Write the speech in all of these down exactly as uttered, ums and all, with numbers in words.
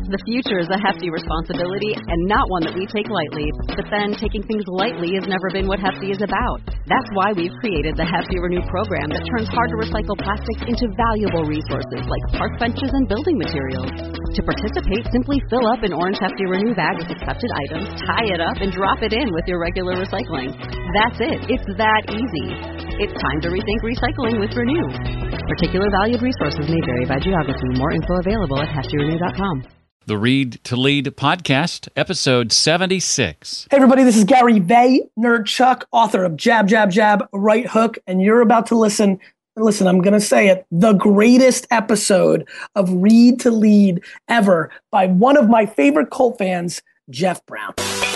The future is a hefty responsibility and not one that we take lightly. But then taking things lightly has never been what Hefty is about. That's why we've created the Hefty Renew program that turns hard-to-recycle plastics into valuable resources like park benches and building materials. To participate, simply fill up an orange Hefty Renew bag with accepted items, tie it up, and drop it in with your regular recycling. That's it. It's that easy. It's time to rethink recycling with Renew. Particular valued resources may vary by geography. More info available at hefty renew dot com. The Read to Lead podcast, episode seventy-six. Hey everybody, this is Gary Vay, Nerd Chuck, author of Jab, Jab, Jab, Right Hook, and you're about to listen, listen, I'm going to say it, the greatest episode of Read to Lead ever by one of my favorite cult fans, Jeff Brown.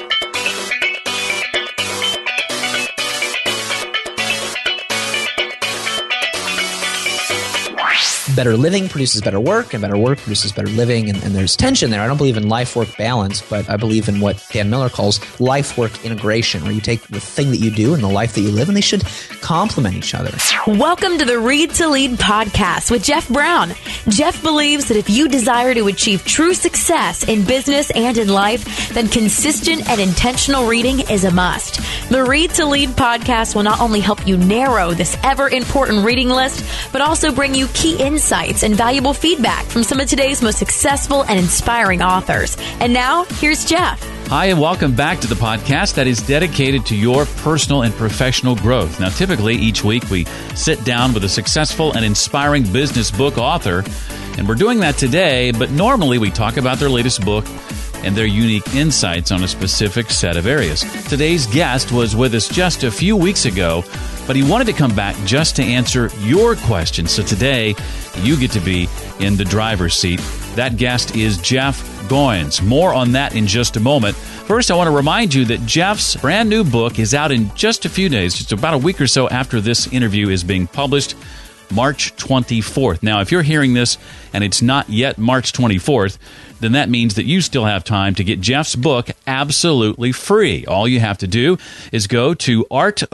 Better living produces better work, and better work produces better living, and, and there's tension there. I don't believe in life-work balance, but I believe in what Dan Miller calls life-work integration, where you take the thing that you do and the life that you live, and they should complement each other. Welcome to the Read to Lead podcast with Jeff Brown. Jeff believes that if you desire to achieve true success in business and in life, then consistent and intentional reading is a must. The Read to Lead podcast will not only help you narrow this ever-important reading list, but also bring you key insights Insights and valuable feedback from some of today's most successful and inspiring authors. And now, here's Jeff. Hi, and welcome back to the podcast that is dedicated to your personal and professional growth. Now, typically, each week we sit down with a successful and inspiring business book author, and we're doing that today, but normally we talk about their latest book and their unique insights on a specific set of areas. Today's guest was with us just a few weeks ago, but he wanted to come back just to answer your questions. So today, you get to be in the driver's seat. That guest is Jeff Goins. More on that in just a moment. First, I want to remind you that Jeff's brand new book is out in just a few days, just about a week or so after this interview is being published, March twenty-fourth. Now, if you're hearing this and it's not yet March twenty-fourth, then that means that you still have time to get Jeff's book absolutely free. All you have to do is go to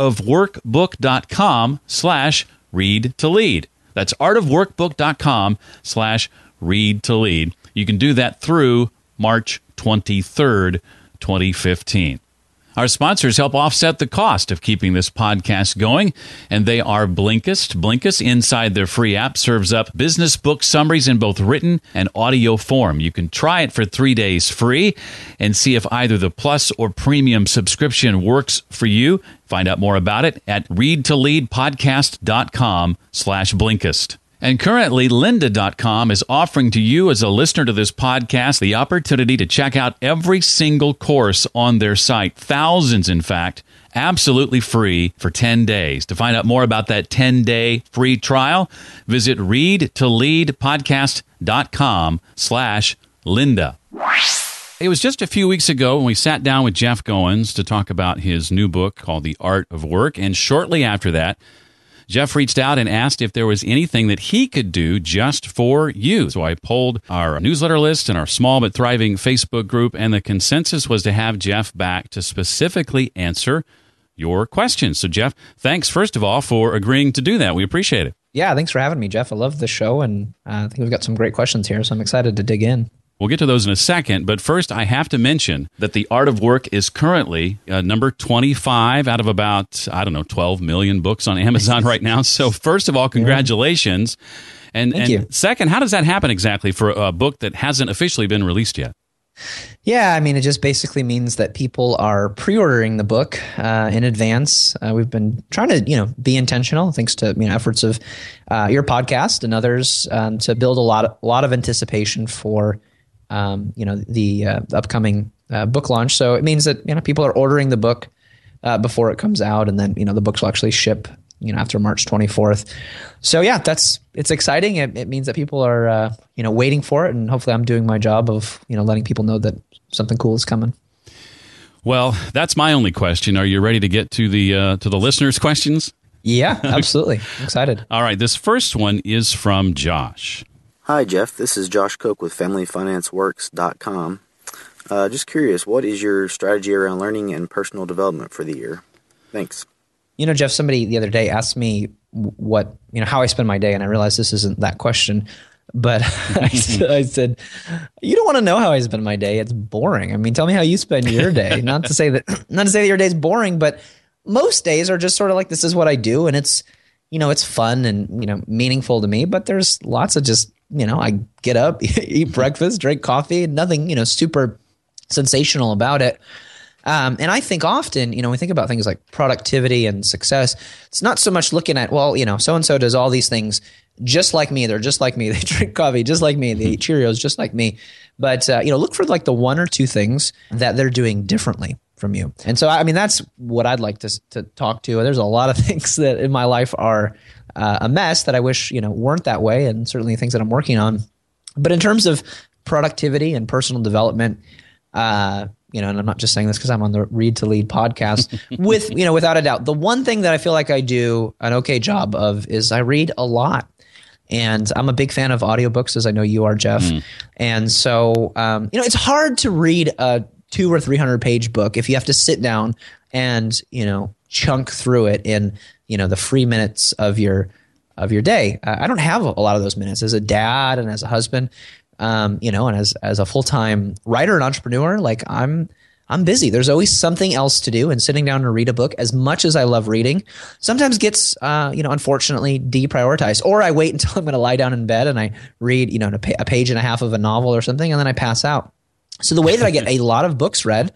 artofworkbook.com slash read to lead. That's artofworkbook.com slash read to lead. You can do that through March twenty-third, twenty fifteen. Our sponsors help offset the cost of keeping this podcast going, and they are Blinkist. Blinkist, inside their free app, serves up business book summaries in both written and audio form. You can try it for three days free and see if either the Plus or Premium subscription works for you. Find out more about it at readtoleadpodcast.com slash Blinkist. And currently, lynda dot com is offering to you as a listener to this podcast the opportunity to check out every single course on their site, thousands in fact, absolutely free for ten days. To find out more about that ten-day free trial, visit readtoleadpodcast.com slash Lynda. It was just a few weeks ago when we sat down with Jeff Goins to talk about his new book called The Art of Work, and shortly after that, Jeff reached out and asked if there was anything that he could do just for you. So I polled our newsletter list and our small but thriving Facebook group, and the consensus was to have Jeff back to specifically answer your questions. So Jeff, thanks first of all for agreeing to do that. We appreciate it. Yeah, thanks for having me, Jeff. I love the show, and uh, I think we've got some great questions here, so I'm excited to dig in. We'll get to those in a second, but first I have to mention that The Art of Work is currently uh, number twenty-five out of about, I don't know, twelve million books on Amazon right now. So first of all, congratulations. And, Thank and you. Second, how does that happen exactly for a book that hasn't officially been released yet? Yeah, I mean, it just basically means that people are pre-ordering the book uh, in advance. Uh, we've been trying to, you know, be intentional, thanks to you know efforts of uh, your podcast and others, um, to build a lot of, a lot of anticipation for Um, you know, the uh, upcoming uh, book launch. So it means that, you know, people are ordering the book uh, before it comes out, and then, you know, the books will actually ship, you know, after March twenty-fourth. So yeah, that's, it's exciting. It, it means that people are, uh, you know, waiting for it, and hopefully I'm doing my job of, you know, letting people know that something cool is coming. Well, that's my only question. Are you ready to get to the uh, to the listeners' questions? Yeah, absolutely. I'm excited. All right. This first one is from Josh. Hi, Jeff. This is Josh Koch with family finance works dot com. Uh, just curious, what is your strategy around learning and personal development for the year? Thanks. You know, Jeff, somebody the other day asked me what, you know, how I spend my day, and I realized this isn't that question. But I, said, I said, you don't want to know how I spend my day. It's boring. I mean, tell me how you spend your day. Not to say that, not to say that your day's boring, but most days are just sort of like, this is what I do. And it's, you know, it's fun and, you know, meaningful to me, but there's lots of just, you know, I get up, eat breakfast, drink coffee, nothing, you know, super sensational about it. Um, and I think often, you know, when we think about things like productivity and success, it's not so much looking at, well, you know, so-and-so does all these things just like me. They're just like me. They drink coffee just like me. They eat Cheerios just like me. But, uh, you know, look for like the one or two things that they're doing differently from you. And so, I mean, that's what I'd like to, to talk to. There's a lot of things that in my life are uh, a mess that I wish, you know, weren't that way, and certainly things that I'm working on. But in terms of productivity and personal development, uh, you know, and I'm not just saying this because I'm on the Read to Lead podcast, with, you know, without a doubt, the one thing that I feel like I do an okay job of is I read a lot. And I'm a big fan of audiobooks, as I know you are, Jeff. Mm. And so, um, you know, it's hard to read a two or three hundred page book if you have to sit down and, you know, chunk through it in, you know, the free minutes of your of your day. Uh, I don't have a lot of those minutes as a dad and as a husband, um, you know, and as as a full time writer and entrepreneur. Like I'm. I'm busy. There's always something else to do, and sitting down to read a book, as much as I love reading, sometimes gets, uh, you know, unfortunately deprioritized. Or I wait until I'm going to lie down in bed and I read, you know, a, pa- a page and a half of a novel or something, and then I pass out. So the way that I get a lot of books read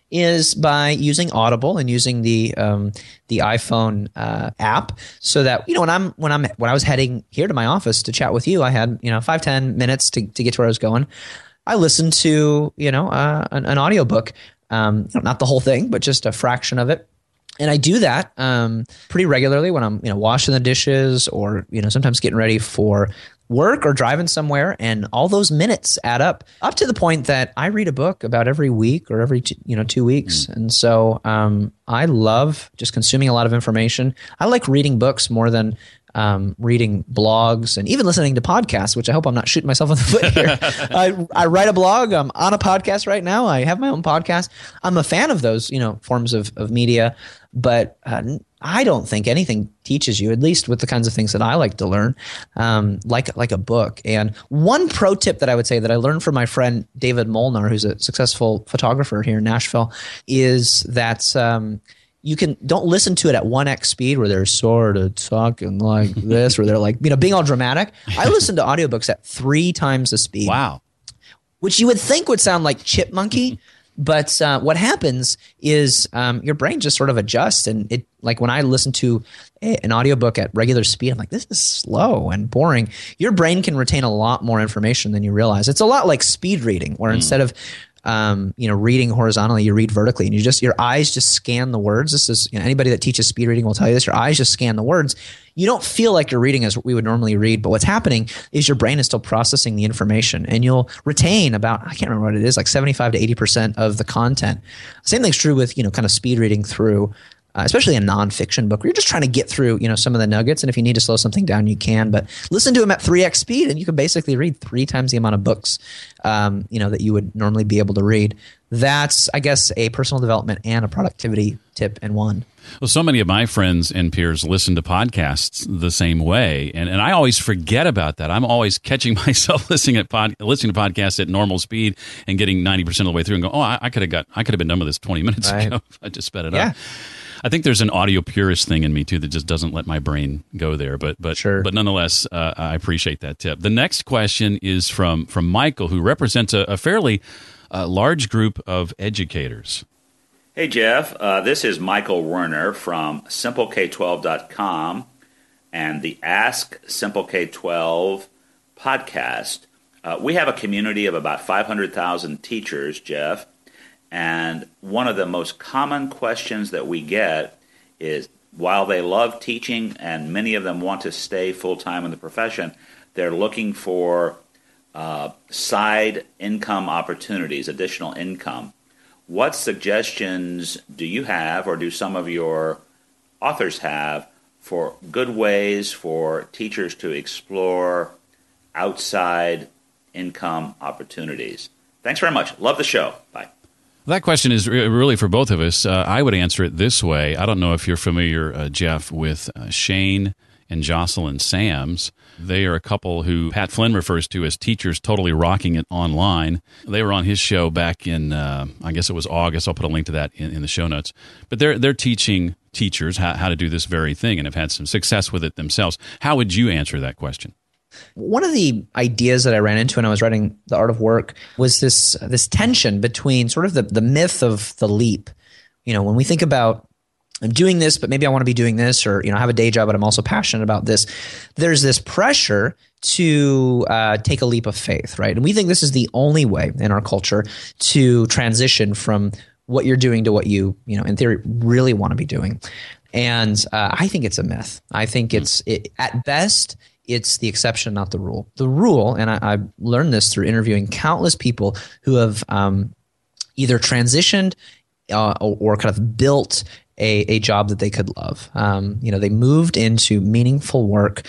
is by using Audible and using the um, the iPhone uh, app, so that, you know, when I'm when I'm when I was heading here to my office to chat with you, I had, you know, five ten minutes to to get to where I was going. I listened to, you know, uh, an, an audiobook. Um, not the whole thing, but just a fraction of it. And I do that um, pretty regularly when I'm, you know, washing the dishes, or, you know, sometimes getting ready for work or driving somewhere. And all those minutes add up, up to the point that I read a book about every week or every, you know, two weeks. Mm. And so um, I love just consuming a lot of information. I like reading books more than Um, reading blogs and even listening to podcasts, which I hope I'm not shooting myself in the foot here. I, I write a blog. I'm on a podcast right now. I have my own podcast. I'm a fan of those, you know, forms of, of media, but uh, I don't think anything teaches you, at least with the kinds of things that I like to learn, um, like like a book. And one pro tip that I would say that I learned from my friend David Molnar, who's a successful photographer here in Nashville, is that um, you can don't listen to it at one X speed where they're sort of talking like this, or they're like, you know, being all dramatic. I listen to audiobooks at three times the speed. Wow. Which you would think would sound like chipmunky. But uh, what happens is um, your brain just sort of adjusts. And it, like when I listen to a, an audiobook at regular speed, I'm like, this is slow and boring. Your brain can retain a lot more information than you realize. It's a lot like speed reading, where mm. instead of Um, you know, reading horizontally, you read vertically, and you just, your eyes just scan the words. This is, you know, anybody that teaches speed reading will tell you this. Your eyes just scan the words. You don't feel like you're reading as we would normally read, but what's happening is your brain is still processing the information, and you'll retain about, I can't remember what it is, like seventy-five to eighty percent of the content. Same thing's true with, you know, kind of speed reading through, uh, especially a nonfiction book where you're just trying to get through, you know, some of the nuggets. And if you need to slow something down, you can, but listen to them at three X speed, and you can basically read three times the amount of books, um, you know, that you would normally be able to read. That's, I guess, a personal development and a productivity tip in one. Well, so many of my friends and peers listen to podcasts the same way, and, and I always forget about that. I'm always catching myself listening at pod, listening to podcasts at normal speed and getting ninety percent of the way through, and go, oh, I, I could have got, I could have been done with this twenty minutes right. ago. I just sped it yeah. up. I think there's an audio purist thing in me too that just doesn't let my brain go there. But but sure. but nonetheless, uh, I appreciate that tip. The next question is from from Michael, who represents a, a fairly uh, large group of educators. Hey, Jeff. Uh, this is Michael Werner from Simple K twelve dot com and the Ask Simple K twelve podcast. Uh, we have a community of about five hundred thousand teachers, Jeff, and one of the most common questions that we get is, while they love teaching and many of them want to stay full-time in the profession, they're looking for uh, side income opportunities, additional income. What suggestions do you have, or do some of your authors have, for good ways for teachers to explore outside income opportunities? Thanks very much. Love the show. Bye. That question is really for both of us. Uh, I would answer it this way. I don't know if you're familiar, uh, Jeff, with uh, Shane and Jocelyn Sams. They are a couple who Pat Flynn refers to as teachers totally rocking it online. They were on his show back in, uh, I guess it was August. I'll put a link to that in, in the show notes. But they're they're teaching teachers how, how to do this very thing and have had some success with it themselves. How would you answer that question? One of the ideas that I ran into when I was writing The Art of Work was this this tension between sort of the, the myth of the leap. You know, when we think about I'm doing this, but maybe I want to be doing this, or, you know, I have a day job, but I'm also passionate about this. There's this pressure to uh, take a leap of faith, right? And we think this is the only way in our culture to transition from what you're doing to what you, you know, in theory, really want to be doing. And uh, I think it's a myth. I think it's, it, at best, it's the exception, not the rule. The rule, and I, I learned this through interviewing countless people who have um, either transitioned uh, or, or kind of built A, a job that they could love. Um, you know, they moved into meaningful work.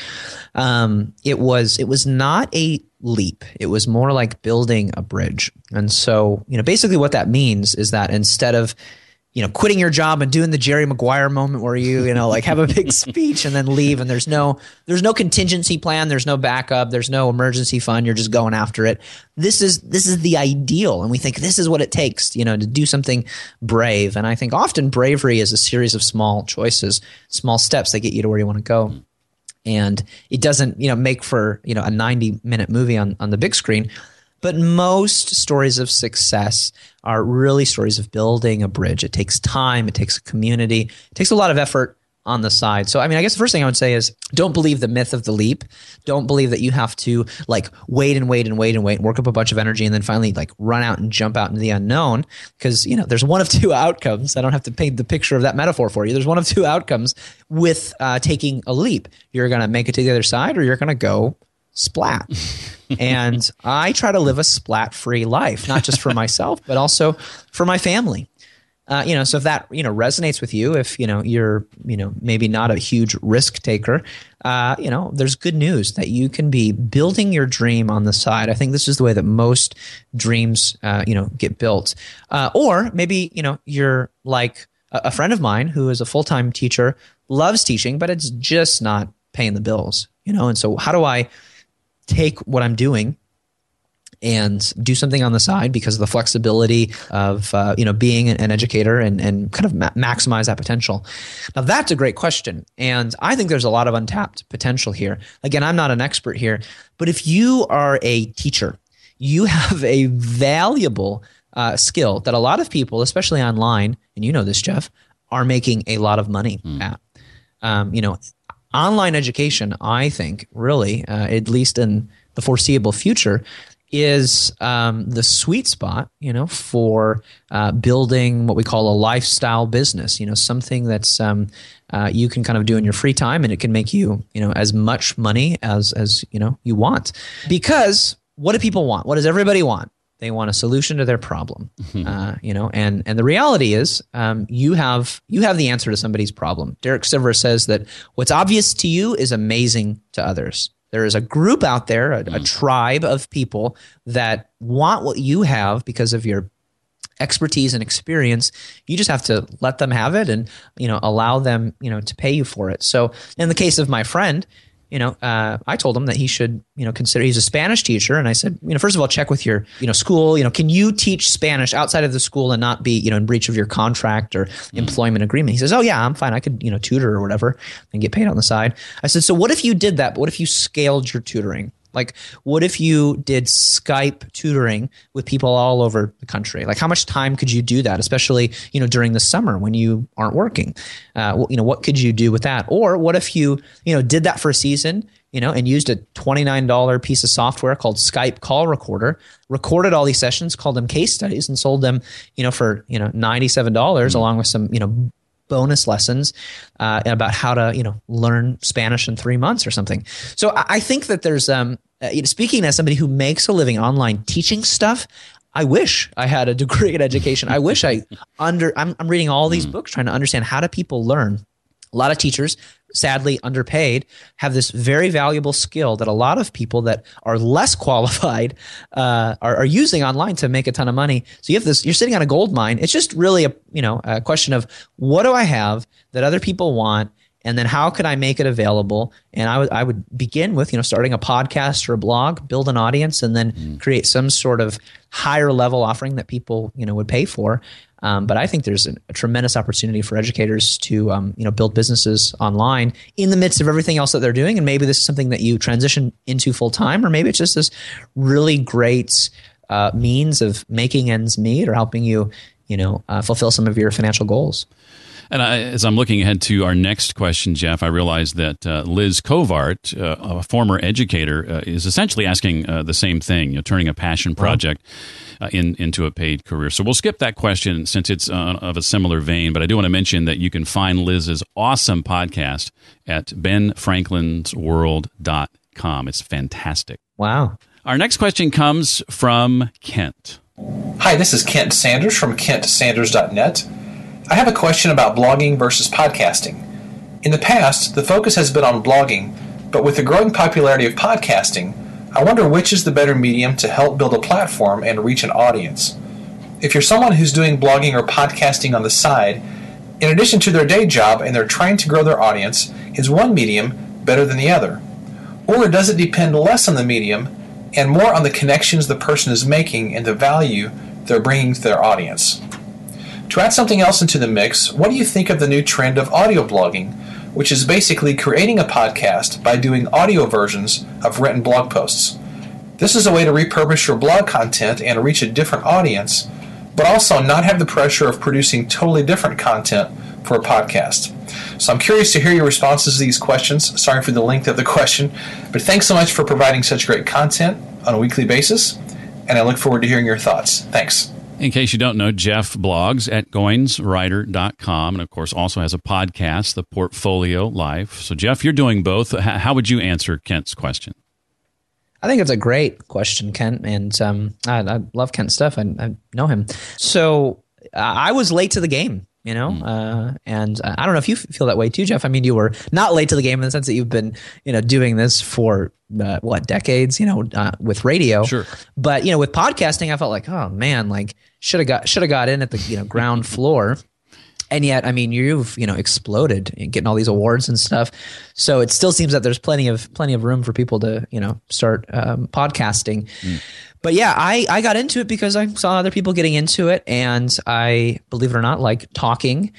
Um, it was it was not a leap. It was more like building a bridge. And so, you know, basically what that means is that instead of, you know, quitting your job and doing the Jerry Maguire moment where you, you know, like have a big speech and then leave, and there's no there's no contingency plan, there's no backup, there's no emergency fund, you're just going after it. This is this is the ideal, and we think this is what it takes, you know, to do something brave. And I think often bravery is a series of small choices, small steps that get you to where you want to go. And it doesn't, you know, make for, you know, a ninety minute movie on on the big screen. But most stories of success are really stories of building a bridge. It takes time. It takes a community. It takes a lot of effort on the side. So, I mean, I guess the first thing I would say is don't believe the myth of the leap. Don't believe that you have to like wait and wait and wait and wait and work up a bunch of energy and then finally like run out and jump out into the unknown, because, you know, there's one of two outcomes. I don't have to paint the picture of that metaphor for you. There's one of two outcomes with uh, taking a leap. You're going to make it to the other side, or you're going to go splat. And I try to live a splat-free life, not just for myself, but also for my family. Uh, you know, so if that, you know, resonates with you, if, you know, you're, you know, maybe not a huge risk taker, uh, you know, there's good news that you can be building your dream on the side. I think this is the way that most dreams, uh, you know, get built. Uh, or maybe, you know, you're like a, a friend of mine who is a full-time teacher, loves teaching, but it's just not paying the bills, you know? And so how do I take what I'm doing and do something on the side because of the flexibility of, uh, you know, being an educator and, and kind of ma- maximize that potential? Now, that's a great question. And I think there's a lot of untapped potential here. Again, I'm not an expert here, but if you are a teacher, you have a valuable uh, skill that a lot of people, especially online, and you know this, Jeff, are making a lot of money mm. at. Um, you know, online education, I think, really, uh, at least in the foreseeable future, is um, the sweet spot, you know, for uh, building what we call a lifestyle business. You know, something that's um, uh, you can kind of do in your free time, and it can make you, you know, as much money as as you know you want. Because what do people want? What does everybody want? They want a solution to their problem, mm-hmm. uh, you know, and and the reality is, um, you have you have the answer to somebody's problem. Derek Sivers says that what's obvious to you is amazing to others. There is a group out there, a, mm. a tribe of people that want what you have because of your expertise and experience. You just have to let them have it, and you know, allow them, you know, to pay you for it. So, in the case of my friend, you know, uh, I told him that he should, you know, consider, he's a Spanish teacher. And I said, you know, first of all, check with your, you know, school, you know, can you teach Spanish outside of the school and not be, you know, in breach of your contract or mm. employment agreement? He says, oh yeah, I'm fine. I could, you know, tutor or whatever and get paid on the side. I said, so what if you did that? But what if you scaled your tutoring? Like, what if you did Skype tutoring with people all over the country? Like, how much time could you do that, especially, you know, during the summer when you aren't working? Uh, well, you know, what could you do with that? Or what if you, you know, did that for a season, you know, and used a twenty-nine dollars piece of software called Skype Call Recorder, recorded all these sessions, called them case studies, and sold them, you know, for, you know, ninety-seven dollars mm-hmm. along with some, you know, bonus lessons uh, about how to, you know, learn Spanish in three months or something. So I, I think that there's, um, uh, you know, speaking as somebody who makes a living online teaching stuff, I wish I had a degree in education. I wish I under, I'm, I'm reading all these books trying to understand how do people learn. A lot of teachers, sadly underpaid, have this very valuable skill that a lot of people that are less qualified uh, are, are using online to make a ton of money. So you have this, you're sitting on a gold mine. It's just really a, you know, a question of what do I have that other people want, And then how could I make it available? And I would I would begin with, you know, starting a podcast or a blog, build an audience, and then mm. create some sort of higher level offering that people, you know, would pay for. Um, but I think there's a, a tremendous opportunity for educators to, um, you know, build businesses online in the midst of everything else that they're doing. And maybe this is something that you transition into full time, or maybe it's just this really great uh, means of making ends meet or helping you, you know, uh, fulfill some of your financial goals. And I, as I'm looking ahead to our next question, Jeff, I realize that uh, Liz Covart, uh, a former educator, uh, is essentially asking uh, the same thing, you know, turning a passion project uh, in, into a paid career. So we'll skip that question since it's uh, of a similar vein, but I do want to mention that you can find Liz's awesome podcast at ben franklins world dot com. It's fantastic. Wow. Our next question comes from Kent. Hi, this is Kent Sanders from kent sanders dot net. I have a question about blogging versus podcasting. In the past, the focus has been on blogging, but with the growing popularity of podcasting, I wonder which is the better medium to help build a platform and reach an audience. If you're someone who's doing blogging or podcasting on the side, in addition to their day job and they're trying to grow their audience, is one medium better than the other? Or does it depend less on the medium and more on the connections the person is making and the value they're bringing to their audience? To add something else into the mix, what do you think of the new trend of audio blogging, which is basically creating a podcast by doing audio versions of written blog posts? This is a way to repurpose your blog content and reach a different audience, but also not have the pressure of producing totally different content for a podcast. So I'm curious to hear your responses to these questions. Sorry for the length of the question, but thanks so much for providing such great content on a weekly basis, and I look forward to hearing your thoughts. Thanks. In case you don't know, Jeff blogs at goins writer dot com, and of course also has a podcast, The Portfolio Life. So Jeff, you're doing both. How would you answer Kent's question? I think it's a great question, Kent, and um, I, I love Kent's stuff. I, I know him. So uh, I was late to the game, you know, mm. uh, and I don't know if you feel that way too, Jeff. I mean, you were not late to the game in the sense that you've been, you know, doing this for uh, what, decades, you know, uh, with radio. Sure. But, you know, with podcasting, I felt like, oh man, like should have got should have got in at the you know ground floor. And yet, I mean, you've you know exploded, getting all these awards and stuff. So it still seems that there's plenty of plenty of room for people to you know start um, podcasting. Mm. But yeah, I I got into it because I saw other people getting into it, and I, believe it or not, like talking.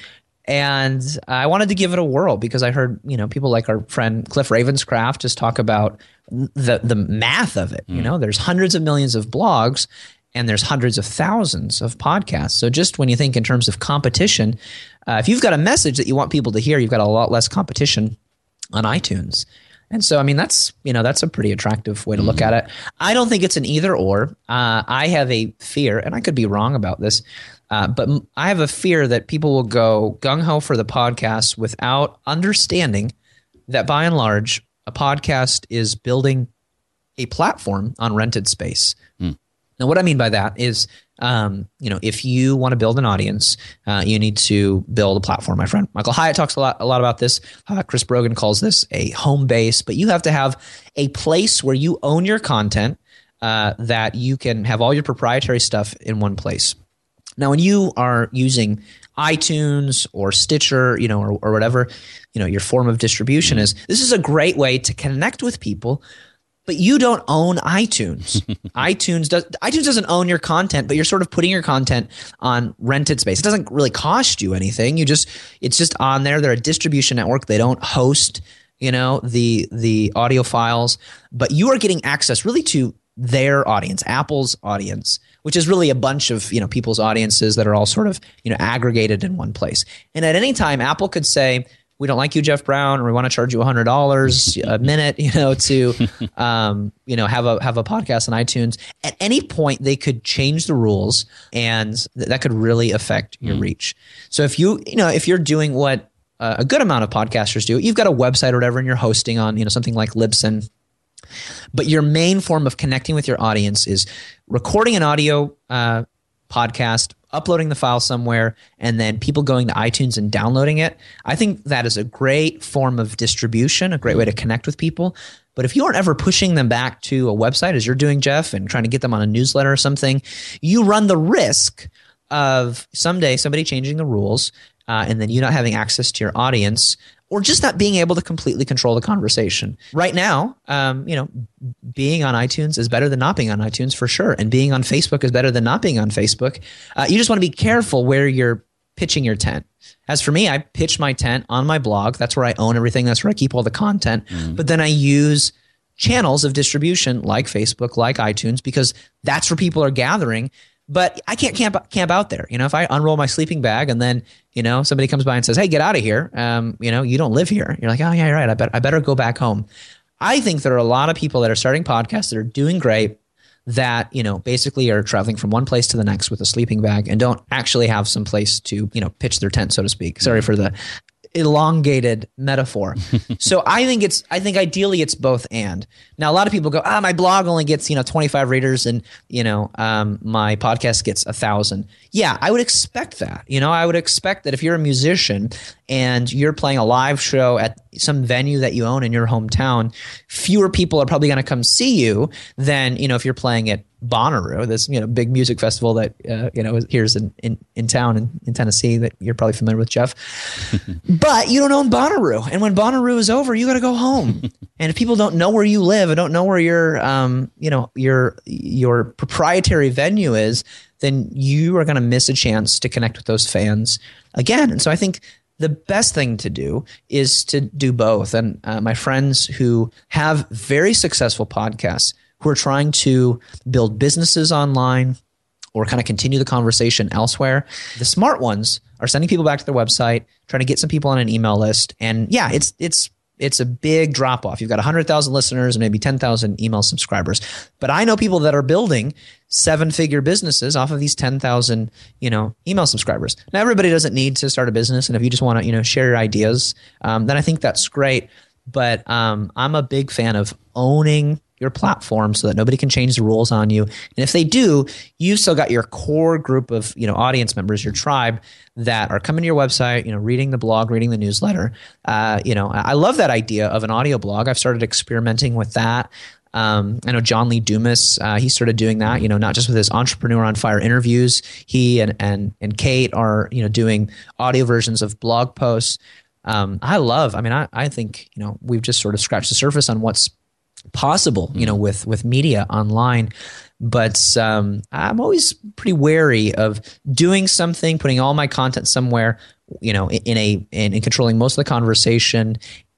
And I wanted to give it a whirl because I heard you know people like our friend Cliff Ravenscraft just talk about the the math of it. Mm. You know, there's hundreds of millions of blogs. And there's hundreds of thousands of podcasts. So just when you think in terms of competition, uh, if you've got a message that you want people to hear, you've got a lot less competition on iTunes. And so, I mean, that's, you know, that's a pretty attractive way to look at it. I don't think it's an either or. Uh, I have a fear, and I could be wrong about this, uh, but m- I have a fear that people will go gung-ho for the podcast without understanding that by and large, a podcast is building a platform on rented space. Mm. Now, what I mean by that is, um, you know, if you want to build an audience, uh, you need to build a platform. My friend Michael Hyatt talks a lot, a lot about this. Uh, Chris Brogan calls this a home base, but you have to have a place where you own your content, uh, that you can have all your proprietary stuff in one place. Now, when you are using iTunes or Stitcher, you know, or, or whatever, you know, your form of distribution is, this is a great way to connect with people. But you don't own iTunes. iTunes does iTunes doesn't own your content, but you're sort of putting your content on rented space. It doesn't really cost you anything. You just it's just on there. They're a distribution network. They don't host, you know, the the audio files, but you are getting access really to their audience, Apple's audience, which is really a bunch of, you know, people's audiences that are all sort of, you know, aggregated in one place. And at any time, Apple could say, we don't like you, Jeff Brown, or we want to charge you one hundred dollars a minute, you know, to, um, you know, have a have a podcast on iTunes. At any point, they could change the rules, and th- that could really affect your mm. reach. So if you, you know, if you're doing what uh, a good amount of podcasters do, you've got a website or whatever, and you're hosting on, you know, something like Libsyn, but your main form of connecting with your audience is recording an audio uh, podcast, uploading the file somewhere, and then people going to iTunes and downloading it. I think that is a great form of distribution, a great way to connect with people. But if you aren't ever pushing them back to a website, as you're doing, Jeff, and trying to get them on a newsletter or something, you run the risk of someday somebody changing the rules uh, and then you not having access to your audience, or just not being able to completely control the conversation. Right now, um, you know, being on iTunes is better than not being on iTunes for sure. And being on Facebook is better than not being on Facebook. Uh, you just want to be careful where you're pitching your tent. As for me, I pitch my tent on my blog. That's where I own everything. That's where I keep all the content. Mm-hmm. But then I use channels of distribution like Facebook, like iTunes, because that's where people are gathering. But I can't camp camp out there. You know, if I unroll my sleeping bag and then, you know, somebody comes by and says, "Hey, get out of here. Um, you know, you don't live here." You're like, "Oh yeah, you're right. I bet I better go back home." I think there are a lot of people that are starting podcasts that are doing great, that, you know, basically are traveling from one place to the next with a sleeping bag and don't actually have some place to, you know, pitch their tent, so to speak. Sorry for the elongated metaphor. So I think it's, I think ideally it's both and. Now, a lot of people go, ah, my blog only gets, you know, twenty-five readers and, you know, um, my podcast gets a thousand. Yeah, I would expect that. You know, I would expect that if you're a musician and you're playing a live show at some venue that you own in your hometown, fewer people are probably going to come see you than, you know, if you're playing at Bonnaroo, this, you know, big music festival that, uh, you know, here's in, in, in town in, in Tennessee that you're probably familiar with, Jeff. But you don't own Bonnaroo. And when Bonnaroo is over, you got to go home. And if people don't know where you live and don't know where your, um, you know, your, your proprietary venue is, then you are going to miss a chance to connect with those fans again. And so I think the best thing to do is to do both. And uh, my friends who have very successful podcasts, who are trying to build businesses online or kind of continue the conversation elsewhere, the smart ones are sending people back to their website, trying to get some people on an email list. And yeah, it's it's it's a big drop off. You've got one hundred thousand listeners and maybe ten thousand email subscribers. But I know people that are building seven-figure businesses off of these ten thousand, you know, email subscribers. Now, everybody doesn't need to start a business. And if you just want to, you know, share your ideas, um, then I think that's great. But um, I'm a big fan of owning your platform so that nobody can change the rules on you. And if they do, you've still got your core group of, you know, audience members, your tribe that are coming to your website, you know, reading the blog, reading the newsletter. Uh, you know, I love that idea of an audio blog. I've started experimenting with that. Um, I know John Lee Dumas, uh, he started doing that, you know, not just with his Entrepreneur on Fire interviews. He and, and, and Kate are, you know, doing audio versions of blog posts. Um, I love, I mean, I, I think, you know, we've just sort of scratched the surface on what's possible, you know, with, with media online. But um, I'm always pretty wary of doing something, putting all my content somewhere, you know, in a, in, in controlling most of the conversation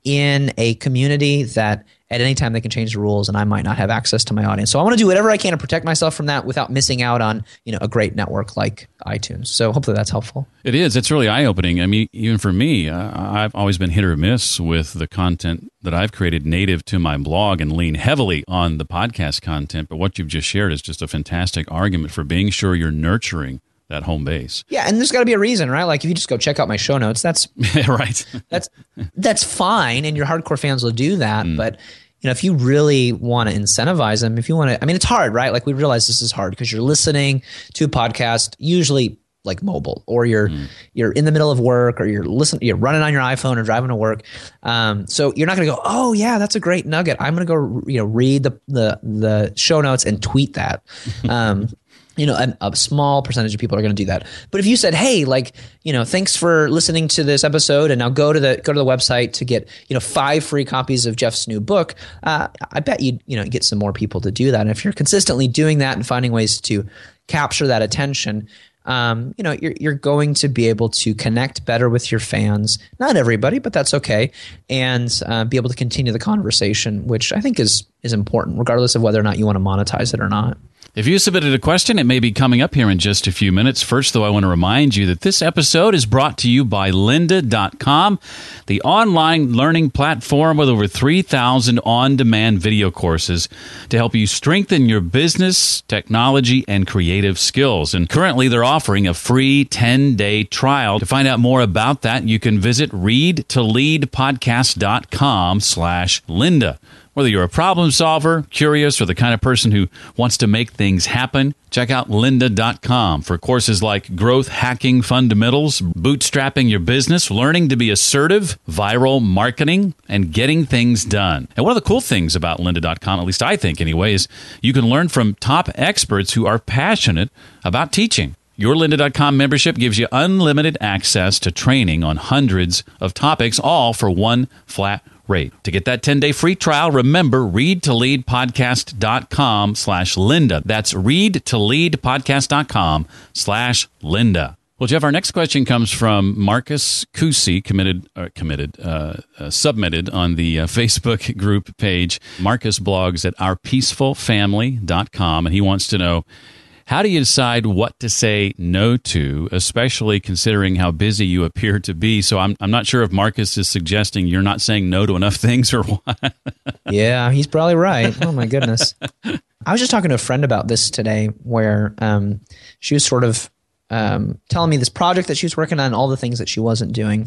in a community that at any time they can change the rules and I might not have access to my audience. So I want to do whatever I can to protect myself from that without missing out on, you know, a great network like iTunes. So hopefully that's helpful. It is. It's really eye-opening. I mean, even for me, uh, I've always been hit or miss with the content that I've created native to my blog and lean heavily on the podcast content. But what you've just shared is just a fantastic argument for being sure you're nurturing that home base. Yeah, and there's got to be a reason, right? Like if you just go check out my show notes, that's right. that's that's fine, and your hardcore fans will do that. Mm. But you know, if you really want to incentivize them, if you want to, I mean, it's hard, right? Like we realize this is hard because you're listening to a podcast, usually like mobile, or you're mm. you're in the middle of work, or you're listening, you're running on your iPhone or driving to work. Um, so you're not going to go, oh yeah, that's a great nugget. I'm going to go, you know, read the the the show notes and tweet that. Um, You know, a, a small percentage of people are going to do that. But if you said, "Hey, like, you know, thanks for listening to this episode, and now go to the go to the website to get, you know, five free copies of Jeff's new book," uh, I bet you you know get some more people to do that. And if you're consistently doing that and finding ways to capture that attention, um, you know, you're you're going to be able to connect better with your fans. Not everybody, but that's okay, and uh, be able to continue the conversation, which I think is is important, regardless of whether or not you want to monetize it or not. If you submitted a question, it may be coming up here in just a few minutes. First, though, I want to remind you that this episode is brought to you by lynda dot com, the online learning platform with over three thousand on-demand video courses to help you strengthen your business, technology, and creative skills. And currently, they're offering a free ten-day trial. To find out more about that, you can visit read to lead podcast dot com slash Lynda. Whether you're a problem solver, curious, or the kind of person who wants to make things happen, check out lynda dot com for courses like Growth Hacking Fundamentals, Bootstrapping Your Business, Learning to be Assertive, Viral Marketing, and Getting Things Done. And one of the cool things about lynda dot com, at least I think anyway, is you can learn from top experts who are passionate about teaching. Your lynda dot com membership gives you unlimited access to training on hundreds of topics, all for one flat rate. To get that ten-day free trial, remember read to lead podcast dot com slash Lynda. That's read to lead podcast dot com slash Lynda. Well, Jeff, our next question comes from Marcus Cusi, committed, uh, committed, uh, uh, submitted on the uh, Facebook group page. Marcus blogs at our peaceful family dot com, and he wants to know, how do you decide what to say no to, especially considering how busy you appear to be? So I'm I'm not sure if Marcus is suggesting you're not saying no to enough things or what. Yeah, he's probably right. Oh, my goodness. I was just talking to a friend about this today where um, she was sort of um, telling me this project that she was working on, all the things that she wasn't doing.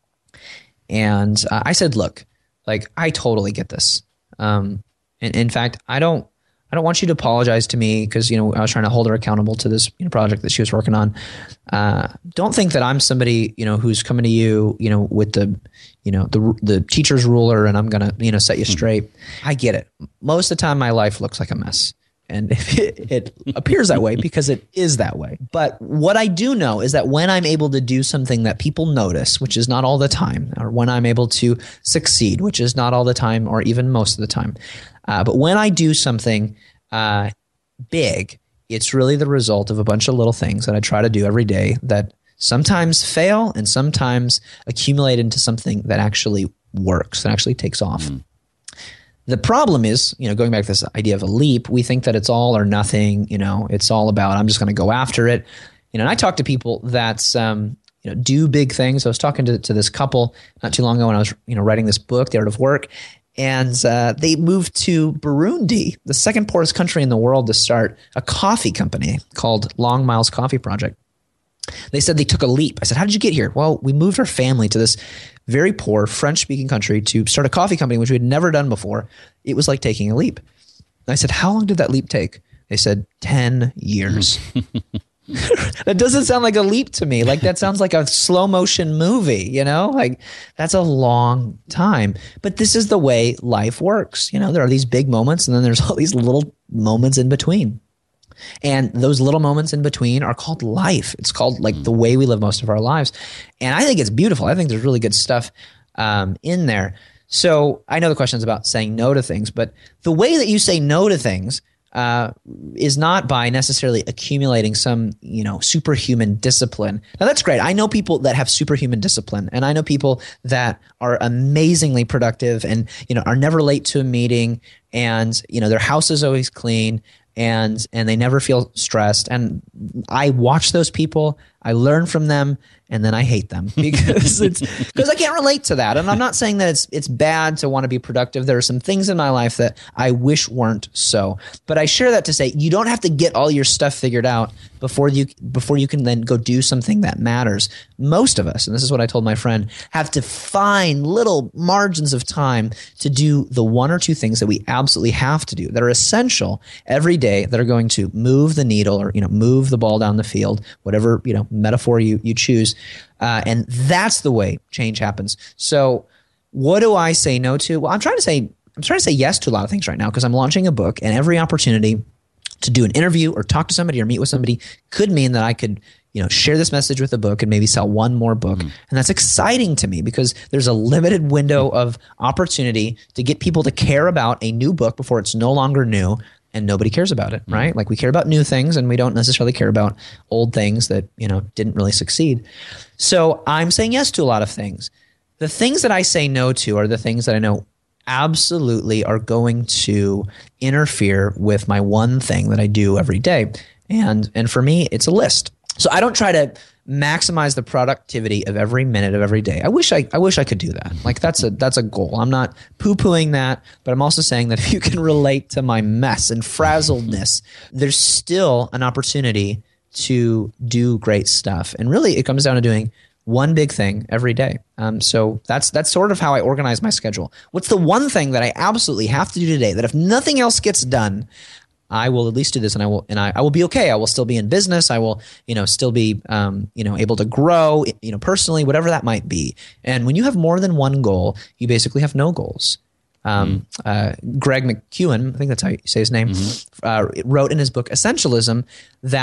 And uh, I said, look, like, I totally get this. Um, and in fact, I don't I don't want you to apologize to me because, you know, I was trying to hold her accountable to this you know, project that she was working on. Uh, don't think that I'm somebody, you know, who's coming to you, you know, with the, you know, the the teacher's ruler and I'm going to, you know, set you straight. Mm-hmm. I get it. Most of the time my life looks like a mess. And it, it appears that way because it is that way. But what I do know is that when I'm able to do something that people notice, which is not all the time, or when I'm able to succeed, which is not all the time or even most of the time, uh, but when I do something uh, big, it's really the result of a bunch of little things that I try to do every day that sometimes fail and sometimes accumulate into something that actually works, that actually takes off. Mm. The problem is, you know, going back to this idea of a leap, we think that it's all or nothing, you know, it's all about, I'm just going to go after it. You know, and I talk to people that, um, you know, do big things. I was talking to, to this couple not too long ago when I was, you know, writing this book, The Art of Work, and uh, they moved to Burundi, the second poorest country in the world, to start a coffee company called Long Miles Coffee Project. They said they took a leap. I said, how did you get here? Well, we moved our family to this very poor French-speaking country to start a coffee company, which we had never done before. It was like taking a leap. And I said, how long did that leap take? They said, ten years. That doesn't sound like a leap to me. Like that sounds like a slow motion movie, you know, like that's a long time. But this is the way life works. You know, there are these big moments and then there's all these little moments in between. And those little moments in between are called life. It's called like the way we live most of our lives. And I think it's beautiful. I think there's really good stuff um, in there. So I know the question is about saying no to things, but the way that you say no to things uh, is not by necessarily accumulating some, you know, superhuman discipline. Now that's great. I know people that have superhuman discipline, and I know people that are amazingly productive and, you know, are never late to a meeting, and, you know, their house is always clean. And and they never feel stressed. And I watch those people, I learn from them, and then I hate them because it's because I can't relate to that. And I'm not saying that it's it's bad to want to be productive. There are some things in my life that I wish weren't so. But I share that to say you don't have to get all your stuff figured out before you before you can then go do something that matters. Most of us, and this is what I told my friend, have to find little margins of time to do the one or two things that we absolutely have to do that are essential every day, that are going to move the needle or, you know, move the ball down the field, whatever, you know, metaphor you you choose. Uh, and that's the way change happens. So what do I say no to? Well, I'm trying to say I'm trying to say yes to a lot of things right now because I'm launching a book, and every opportunity to do an interview or talk to somebody or meet with somebody could mean that I could, you know, share this message with a book and maybe sell one more book. Mm. And that's exciting to me because there's a limited window of opportunity to get people to care about a new book before it's no longer new. And nobody cares about it, right? Mm. Like we care about new things and we don't necessarily care about old things that, you know, didn't really succeed. So I'm saying yes to a lot of things. The things that I say no to are the things that I know absolutely are going to interfere with my one thing that I do every day. And and for me, it's a list. So I don't try to maximize the productivity of every minute of every day. I wish I I wish I could do that. Like that's a that's a goal. I'm not poo-pooing that, but I'm also saying that if you can relate to my mess and frazzledness, there's still an opportunity to do great stuff. And really it comes down to doing one big thing every day. Um, so that's that's sort of how I organize my schedule. What's the one thing that I absolutely have to do today that if nothing else gets done, I will at least do this, and I will, and I, I will be okay. I will still be in business. I will, you know, still be, um, you know, able to grow, you know, personally, whatever that might be. And when you have more than one goal, you basically have no goals. Um, mm. uh, Greg McKeown, I think that's how you say his name, mm-hmm. uh, wrote in his book Essentialism that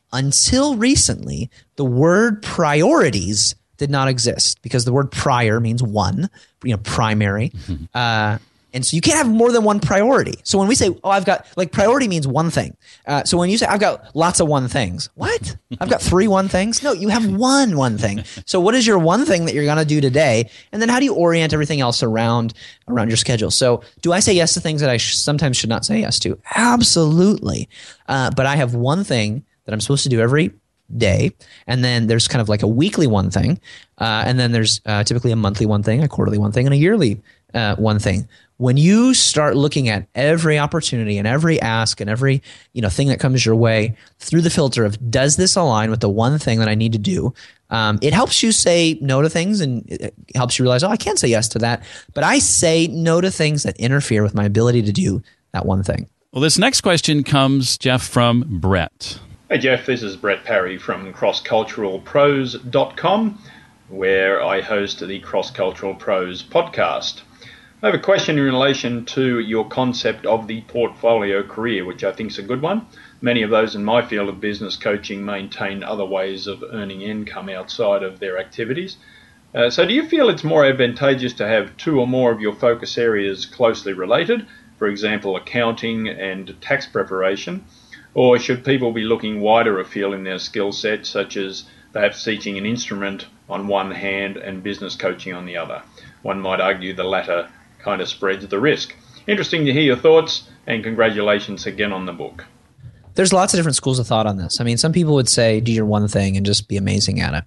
until recently, the word priorities did not exist because the word prior means one, you know, primary. Mm-hmm. Uh, and so you can't have more than one priority. So when we say, oh, I've got, like, priority means one thing. Uh, so when you say, I've got lots of one things, what? I've got three one things? No, you have one one thing. So what is your one thing that you're going to do today? And then how do you orient everything else around, around your schedule? So do I say yes to things that I sh- sometimes should not say yes to? Absolutely. Uh, but I have one thing that I'm supposed to do every day. And then there's kind of like a weekly one thing. Uh, and then there's uh, typically a monthly one thing, a quarterly one thing, and a yearly uh, one thing. When you start looking at every opportunity and every ask and every, you know, thing that comes your way through the filter of, does this align with the one thing that I need to do? Um, it helps you say no to things, and it helps you realize, oh, I can say yes to that. But I say no to things that interfere with my ability to do that one thing. Well, this next question comes, Jeff, from Brett. Hey Jeff, this is Brett Parry from cross cultural pros dot com, where I host the Cross Cultural Pros podcast. I have a question in relation to your concept of the portfolio career, which I think is a good one. Many of those in my field of business coaching maintain other ways of earning income outside of their activities. Uh, so do you feel it's more advantageous to have two or more of your focus areas closely related, for example, accounting and tax preparation? Or should people be looking wider afield in their skill set, such as perhaps teaching an instrument on one hand and business coaching on the other? One might argue the latter kind of spreads the risk. Interesting to hear your thoughts, and congratulations again on the book. There's lots of different schools of thought on this. I mean, some people would say, do your one thing and just be amazing at it.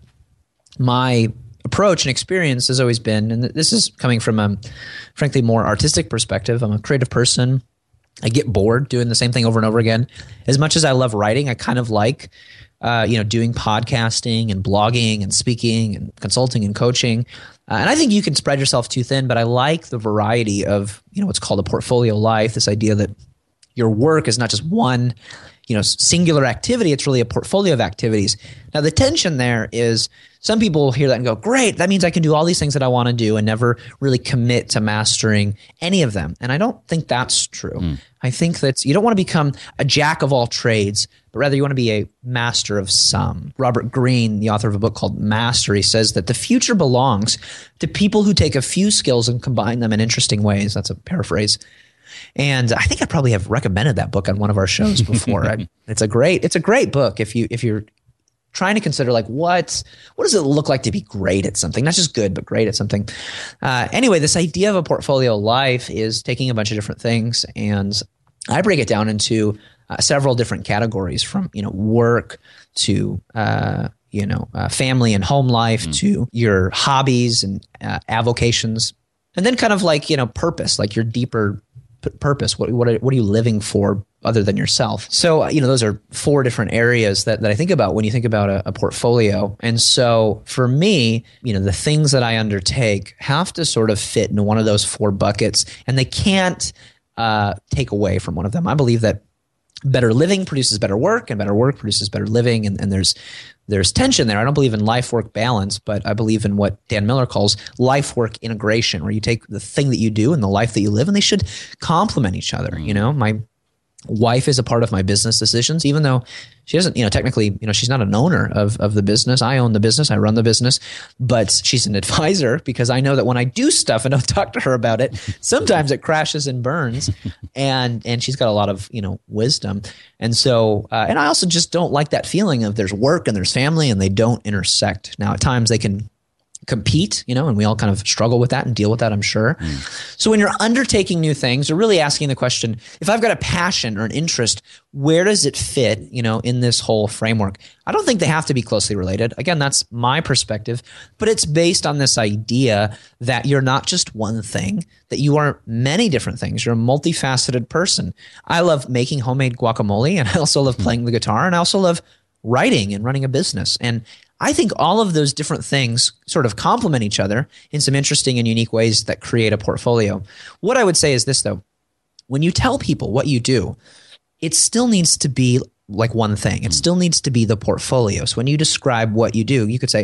My approach and experience has always been, and this is coming from a, frankly, more artistic perspective. I'm a creative person. I get bored doing the same thing over and over again. As much as I love writing, I kind of like, uh, you know, doing podcasting and blogging and speaking and consulting and coaching. Uh, and I think you can spread yourself too thin, but I like the variety of, you know, what's called a portfolio life, this idea that your work is not just one, you know, singular activity. It's really a portfolio of activities. Now, the tension there is some people hear that and go, great, that means I can do all these things that I want to do and never really commit to mastering any of them. And I don't think that's true. Mm. I think that you don't want to become a jack of all trades, but rather you want to be a master of some. Robert Greene, the author of a book called Mastery, says that the future belongs to people who take a few skills and combine them in interesting ways. That's a paraphrase. And I think I probably have recommended that book on one of our shows before. I, it's a great, it's a great book if you if you're trying to consider like what what does it look like to be great at something, not just good but great at something. Uh, anyway, this idea of a portfolio life is taking a bunch of different things, and I break it down into uh, several different categories, from you know work to uh, you know uh, family and home life mm. to your hobbies and uh, avocations, and then kind of like you know purpose, like your deeper p- purpose. What what are, what are you living for other than yourself? So, you know, those are four different areas that, that I think about when you think about a, a portfolio. And so for me, you know, the things that I undertake have to sort of fit into one of those four buckets, and they can't uh, take away from one of them. I believe that better living produces better work, and better work produces better living. And, and there's there's tension there. I don't believe in life-work balance, but I believe in what Dan Miller calls life-work integration, where you take the thing that you do and the life that you live, and they should complement each other. Mm. You know, my wife is a part of my business decisions, even though she doesn't, you know, technically, you know, she's not an owner of, of the business. I own the business. I run the business, but she's an advisor, because I know that when I do stuff and don't talk to her about it, sometimes it crashes and burns, and, and she's got a lot of, you know, wisdom. And so, uh, and I also just don't like that feeling of there's work and there's family and they don't intersect. Now, at times they can compete, you know, and we all kind of struggle with that and deal with that, I'm sure. Mm. So when you're undertaking new things, you're really asking the question, if I've got a passion or an interest, where does it fit, you know, in this whole framework? I don't think they have to be closely related. Again, that's my perspective, but it's based on this idea that you're not just one thing, that you are many different things. You're a multifaceted person. I love making homemade guacamole, and I also love playing the guitar, and I also love writing and running a business. And I think all of those different things sort of complement each other in some interesting and unique ways that create a portfolio. What I would say is this, though. When you tell people what you do, it still needs to be like one thing. It still needs to be the portfolio. So when you describe what you do, you could say,